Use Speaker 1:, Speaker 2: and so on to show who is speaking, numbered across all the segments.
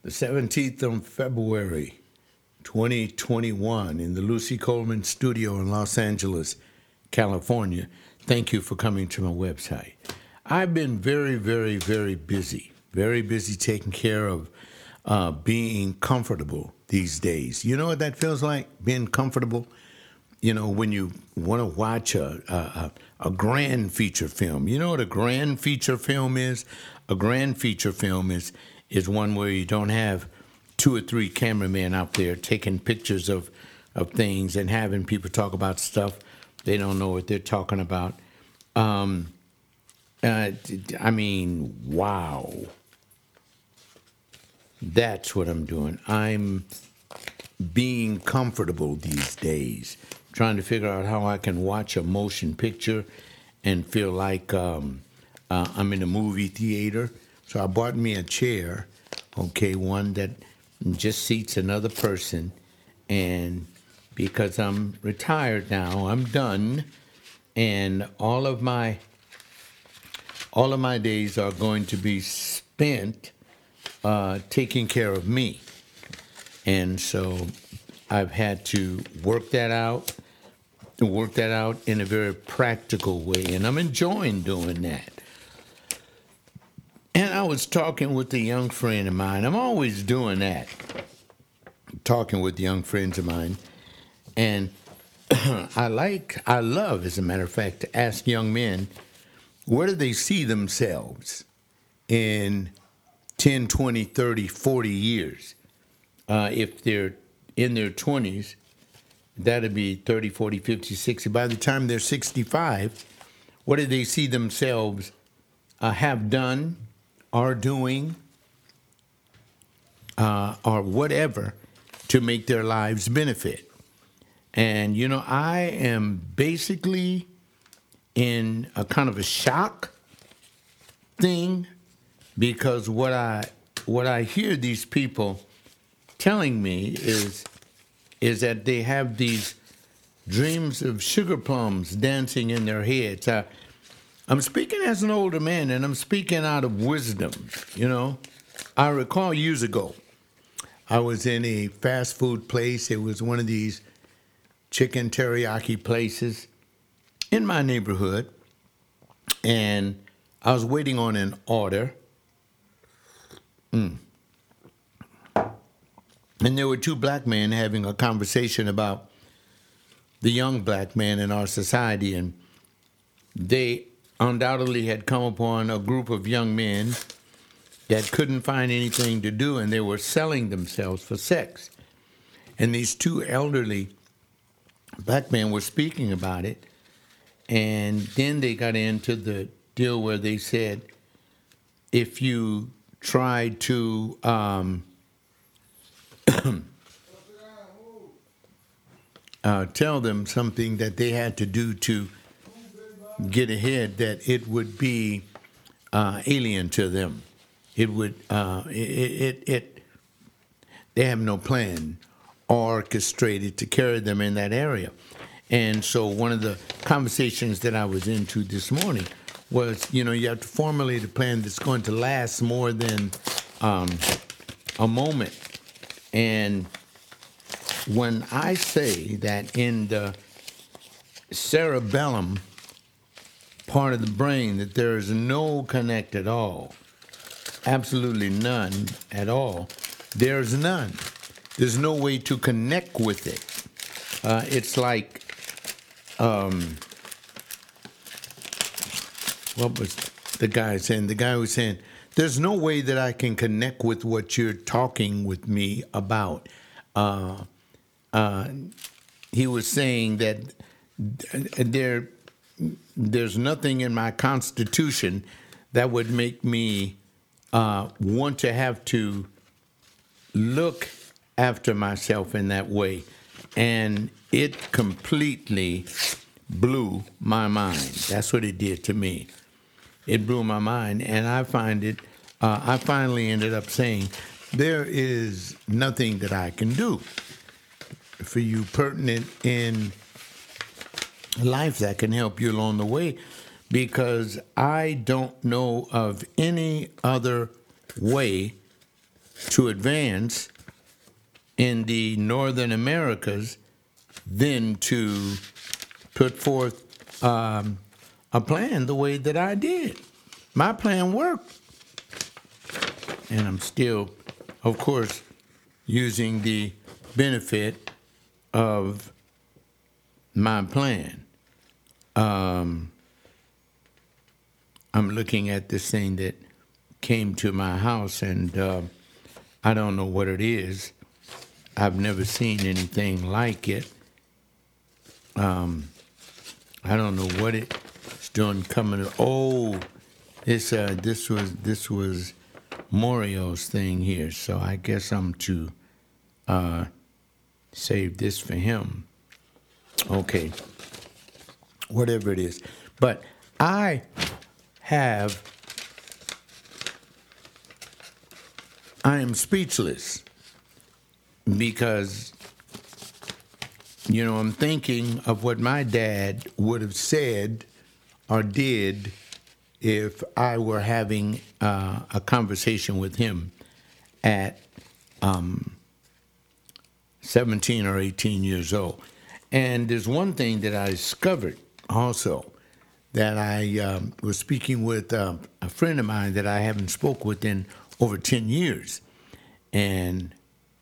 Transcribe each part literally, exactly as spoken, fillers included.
Speaker 1: the seventeenth of February, twenty twenty-one, in the Lucy Coleman studio in Los Angeles, California. Thank you for coming to my website. I've been very, very, very busy, very busy taking care of uh, being comfortable these days. You know what that feels like, being comfortable? You know, when you want to watch a, a, a grand feature film. You know what a grand feature film is? A grand feature film is is one where you don't have two or three cameramen out there taking pictures of, of things and having people talk about stuff they don't know what they're talking about. Um, uh, I mean, wow. That's what I'm doing. I'm being comfortable these days, trying to figure out how I can watch a motion picture and feel like um, uh, I'm in a movie theater. So I bought me a chair, okay, one that just seats another person. And because I'm retired now, I'm done, and all of my all of my days are going to be spent uh, taking care of me. And so I've had to work that out, work that out in a very practical way, and I'm enjoying doing that. And I was talking with a young friend of mine. I'm always doing that, talking with young friends of mine. And I like, I love, as a matter of fact, to ask young men, where do they see themselves in ten, twenty, thirty, forty years? Uh, if they're in their twenties, that'd be thirty, forty, fifty, sixty. By the time they're sixty-five, what do they see themselves uh, have done, are doing, uh, or whatever to make their lives benefit? And, you know, I am basically in a kind of a shock thing, because what I what I hear these people telling me is is that they have these dreams of sugar plums dancing in their heads. I, I'm speaking as an older man, and I'm speaking out of wisdom, you know. I recall years ago, I was in a fast food place. It was one of these chicken teriyaki places in my neighborhood, and I was waiting on an order. Mm. And there were two black men having a conversation about the young black man in our society, and they undoubtedly had come upon a group of young men that couldn't find anything to do, and they were selling themselves for sex. And these two elderly black men were speaking about it, and then they got into the deal where they said, if you try to um, uh, tell them something that they had to do to get ahead, that it would be uh, alien to them. It would, uh, it, it, it, they have no plan orchestrated to carry them in that area. And so one of the conversations that I was into this morning was, you know, you have to formulate a plan that's going to last more than um, a moment. And when I say that in the cerebellum part of the brain that there is no connect at all, absolutely none at all, there's none. There's no way to connect with it. Uh, it's like, um, what was the guy saying? The guy was saying, there's no way that I can connect with what you're talking with me about. Uh, uh, he was saying that there, there's nothing in my constitution that would make me uh, want to have to look after myself in that way. And it completely blew my mind. That's what it did to me. It blew my mind, and I find it, uh, I finally ended up saying, there is nothing that I can do for you pertinent in life that can help you along the way, because I don't know of any other way to advance in the Northern Americas than to put forth um, a plan the way that I did. My plan worked. And I'm still, of course, using the benefit of my plan. Um, I'm looking at this thing that came to my house, and uh, I don't know what it is. I've never seen anything like it. Um, I don't know what it's doing coming. Oh, this uh, this was this was Morio's thing here, so I guess I'm to uh, save this for him. Okay, whatever it is, but I have. I am speechless because, you know, I'm thinking of what my dad would have said or did if I were having uh, a conversation with him at um, seventeen or eighteen years old. And there's one thing that I discovered also, that I um, was speaking with uh, a friend of mine that I haven't spoke with in over ten years. And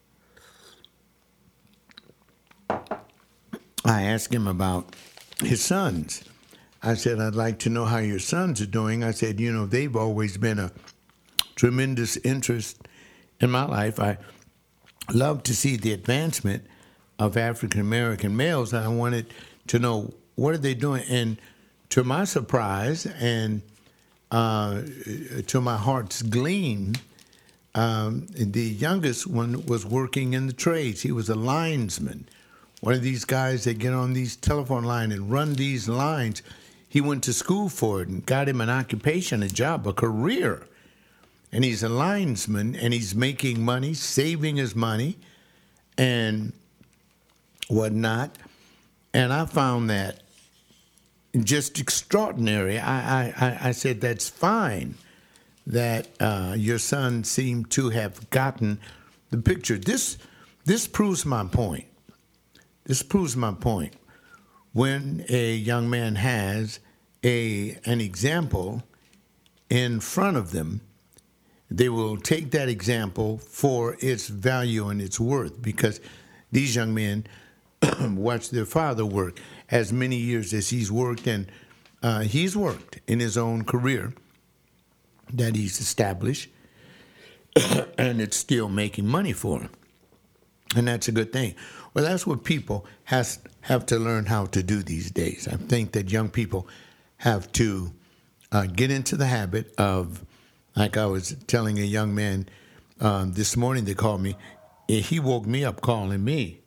Speaker 1: I asked him about his sons. I said, I'd like to know how your sons are doing. I said, you know, they've always been a tremendous interest in my life. I love to see the advancement of African-American males, and I wanted to know, what are they doing? And to my surprise and uh, to my heart's gleam, um, the youngest one was working in the trades. He was a linesman, one of these guys that get on these telephone lines and run these lines. He went to school for it and got him an occupation, a job, a career. And he's a linesman, and he's making money, saving his money, and whatnot. And I found that just extraordinary. I, I, I said, that's fine that uh, your son seemed to have gotten the picture. This, this proves my point. This proves my point. When a young man has a an example in front of them, they will take that example for its value and its worth, because these young men watch their father work as many years as he's worked, and uh, he's worked in his own career that he's established, and it's still making money for him. And that's a good thing. Well, that's what people has have to learn how to do these days. I think that young people have to uh, get into the habit of, like I was telling a young man um, this morning, they called me. He woke me up calling me.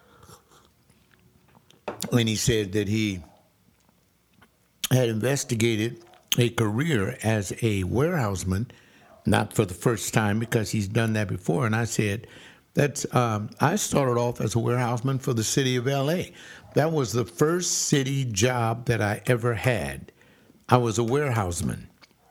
Speaker 1: And he said that he had investigated a career as a warehouseman, not for the first time, because he's done that before. And I said, That's um, I started off as a warehouseman for the city of L A. That was the first city job that I ever had. I was a warehouseman.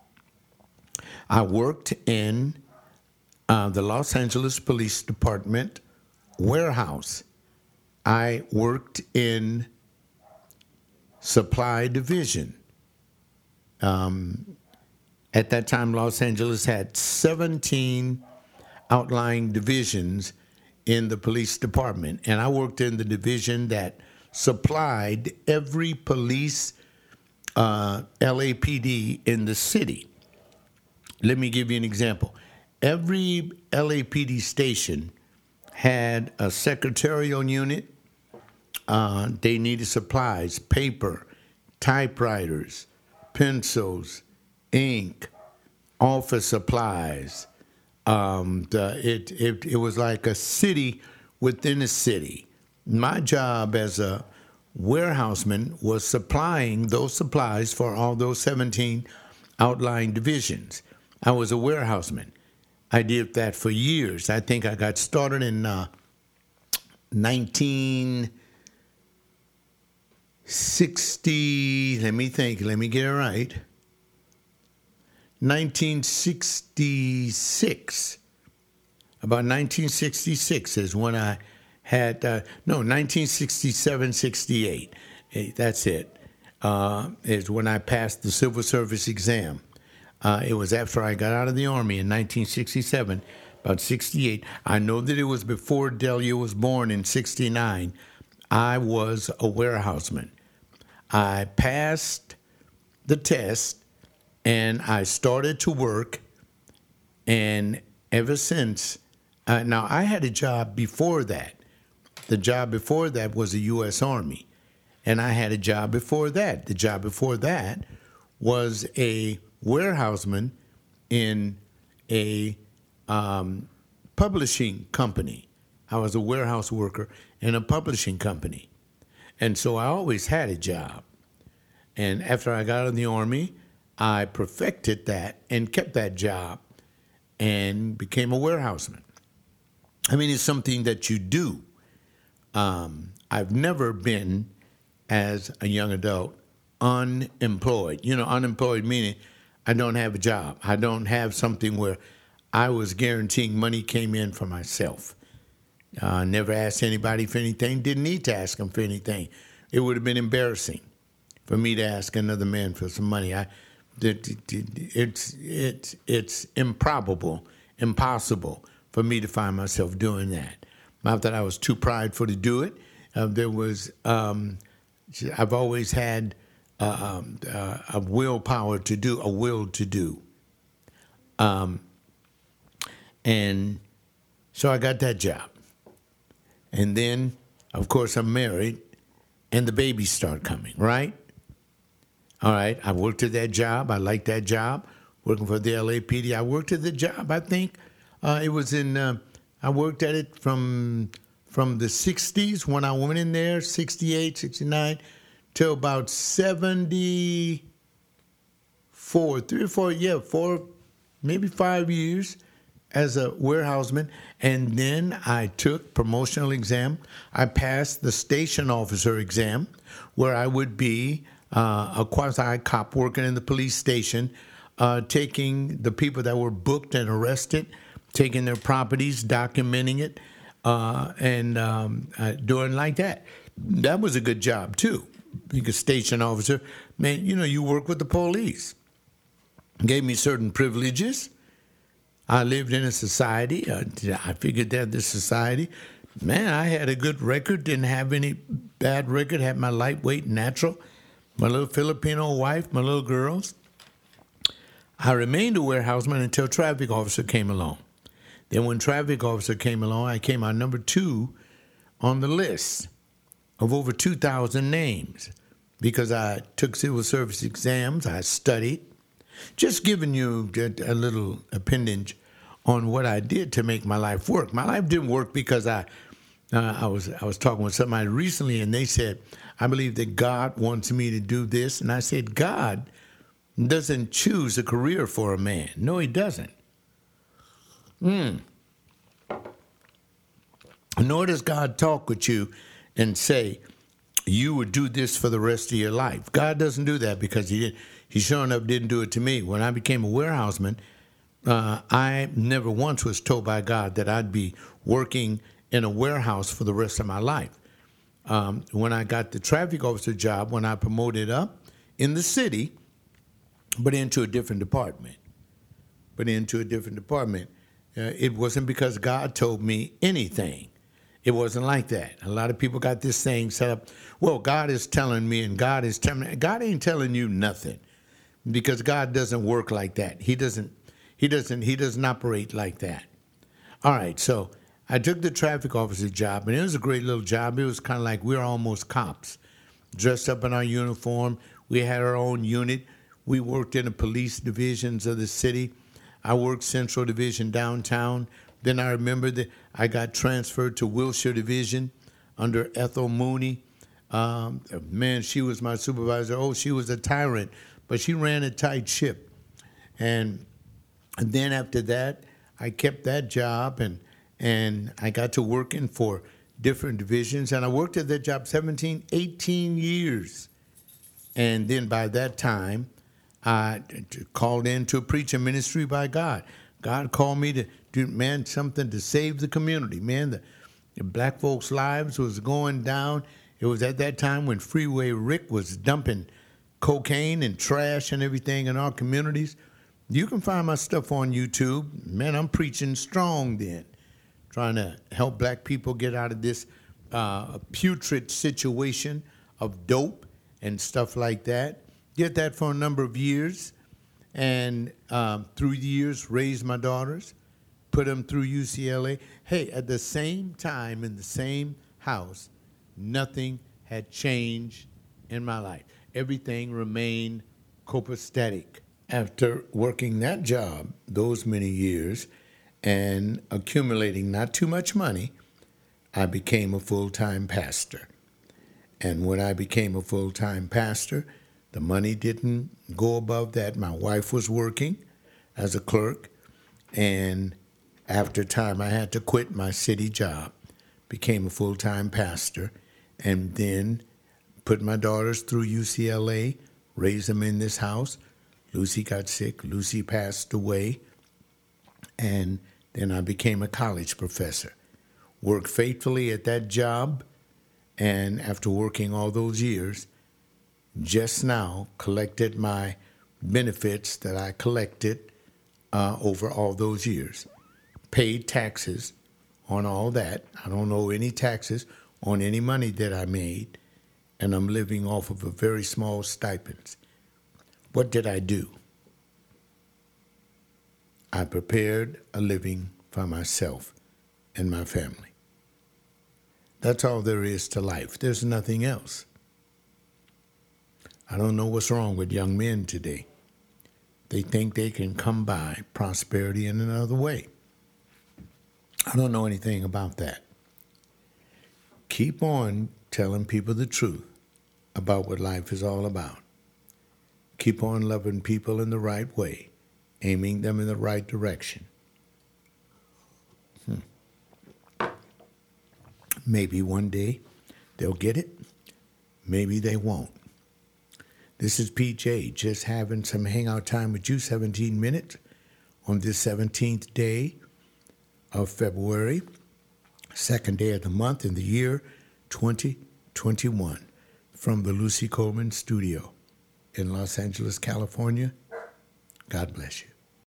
Speaker 1: I worked in uh, the Los Angeles Police Department warehouse. I worked in supply division. Um, at that time, Los Angeles had seventeen outlying divisions in the police department, and I worked in the division that supplied every police uh, L A P D in the city. Let me give you an example. Every L A P D station had a secretarial unit. Uh, they needed supplies, paper, typewriters, pencils, ink, office supplies. Um, the, it, it it was like a city within a city. My job as a warehouseman was supplying those supplies for all those seventeen outlying divisions. I was a warehouseman. I did that for years. I think I got started in uh, nineteen sixty. Let me think. Let me get it right. nineteen sixty-six. about nineteen sixty-six is when I had, uh, no, nineteen sixty-seven, sixty-eight. Eh, That's it, uh, is when I passed the civil service exam. Uh, it was after I got out of the Army in nineteen sixty-seven, about sixty-eight. I know that it was before Delia was born in sixty-nine. I was a warehouseman. I passed the test, and I started to work, and ever since, uh, now I had a job before that. The job before that was the U S Army, and I had a job before that. The job before that was a warehouseman in a um, publishing company. I was a warehouse worker in a publishing company. And so I always had a job. And after I got out of the Army, I perfected that and kept that job and became a warehouseman. I mean, it's something that you do. Um, I've never been, as a young adult, unemployed. You know, unemployed meaning I don't have a job. I don't have something where I was guaranteeing money came in for myself. I uh, never asked anybody for anything, didn't need to ask them for anything. It would have been embarrassing for me to ask another man for some money. I, it, it, it's, it's, it's improbable, impossible for me to find myself doing that. Not that I was too prideful to do it. Uh, there was, um, I've always had uh, um, uh, a willpower to do, a will to do. Um, and so I got that job. And then, of course, I'm married, and the babies start coming, right? All right, I worked at that job. I liked that job, working for the L A P D. I worked at the job, I think. Uh, it was in, uh, I worked at it from from the sixties when I went in there, sixty-eight, sixty-nine, till about seventy-four, three or four, yeah, four, maybe five years as a warehouseman. And then I took promotional exam. I passed the station officer exam, where I would be uh, a quasi-cop working in the police station, uh, taking the people that were booked and arrested, taking their properties, documenting it, uh, and um, uh, doing like that. That was a good job, too. Being a station officer, man, you know, you work with the police. Gave me certain privileges. I lived in a society. Uh, I figured that this society, man, I had a good record, didn't have any bad record, had my lightweight natural, my little Filipino wife, my little girls. I remained a warehouseman until traffic officer came along. Then when traffic officer came along, I came out number two on the list of over two thousand names because I took civil service exams, I studied. Just giving you a little appendage on what I did to make my life work. My life didn't work because I, uh, I was I was talking with somebody recently, and they said, "I believe that God wants me to do this," and I said, "God doesn't choose a career for a man. No, He doesn't. Mm. Nor does God talk with you and say, you would do this for the rest of your life. God doesn't do that because He didn't. He sure enough didn't do it to me. When I became a warehouseman, uh, I never once was told by God that I'd be working in a warehouse for the rest of my life. Um, when I got the traffic officer job, when I promoted up in the city, but into a different department, but into a different department, uh, it wasn't because God told me anything. It wasn't like that. A lot of people got this thing set up. Well, God is telling me, and God is telling me. God ain't telling you nothing, because God doesn't work like that. He doesn't. He doesn't. He doesn't operate like that. All right. So I took the traffic officer job, and it was a great little job. It was kind of like we were almost cops, dressed up in our uniform. We had our own unit. We worked in the police divisions of the city. I worked Central Division downtown. Then I remember that I got transferred to Wilshire Division under Ethel Mooney. Um, man, she was my supervisor. Oh, she was a tyrant, but she ran a tight ship. And, and then after that, I kept that job, and and I got to working for different divisions. And I worked at that job seventeen, eighteen years. And then by that time, I called into a preaching ministry by God. God called me to do, man, something to save the community. Man, the, the black folks' lives was going down. It was at that time when Freeway Rick was dumping cocaine and trash and everything in our communities. You can find my stuff on YouTube. Man, I'm preaching strong then, trying to help black people get out of this uh, putrid situation of dope and stuff like that. Did that for a number of years, and um, through the years, raised my daughters, put them through U C L A. Hey, at the same time, in the same house, nothing had changed in my life. Everything remained copacetic. After working that job those many years and accumulating not too much money, I became a full-time pastor. And when I became a full-time pastor, the money didn't go above that. My wife was working as a clerk, and after time I had to quit my city job, became a full-time pastor, and then put my daughters through U C L A, raised them in this house. Lucy got sick, Lucy passed away, and then I became a college professor. Worked faithfully at that job, and after working all those years, just now collected my benefits that I collected uh, over all those years. Paid taxes on all that. I don't owe any taxes on any money that I made, and I'm living off of a very small stipend. What did I do? I prepared a living for myself and my family. That's all there is to life. There's nothing else. I don't know what's wrong with young men today. They think they can come by prosperity in another way. I don't know anything about that. Keep on telling people the truth about what life is all about. Keep on loving people in the right way, aiming them in the right direction. Hmm. Maybe one day they'll get it. Maybe they won't. This is P J, just having some hangout time with you, seventeen minutes, on this seventeenth day of February, second day of the month in the year twenty twenty-one, from the Lucy Coleman Studio in Los Angeles, California. God bless you.